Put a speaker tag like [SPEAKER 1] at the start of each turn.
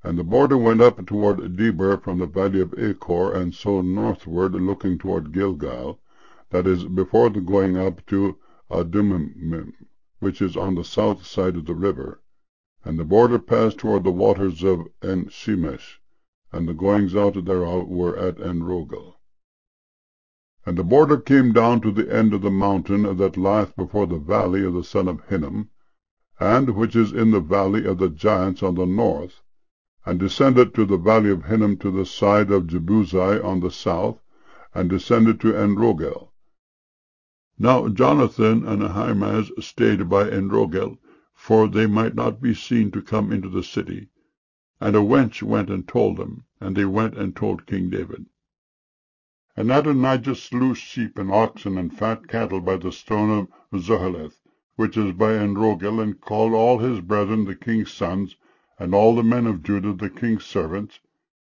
[SPEAKER 1] And the border went up toward Debir from the valley of Achor, and so northward, looking toward Gilgal, that is, before the going up to Adumim, which is on the south side of the river. And the border passed toward the waters of En-shemesh, and the goings out thereof were at En-rogel. And the border came down to the end of the mountain that lieth before the valley of the son of Hinnom, and which is in the valley of the giants on the north, and descended to the valley of Hinnom to the side of Jebusai on the south, and descended to En-rogel. Now Jonathan and Ahimaaz stayed by En-rogel, for they might not be seen to come into the city. And a wench went and told them, and they went and told King David. And Adonijah slew sheep and oxen and fat cattle by the stone of Zoheleth, which is by En-rogel, and called all his brethren the king's sons, and all the men of Judah the king's servants,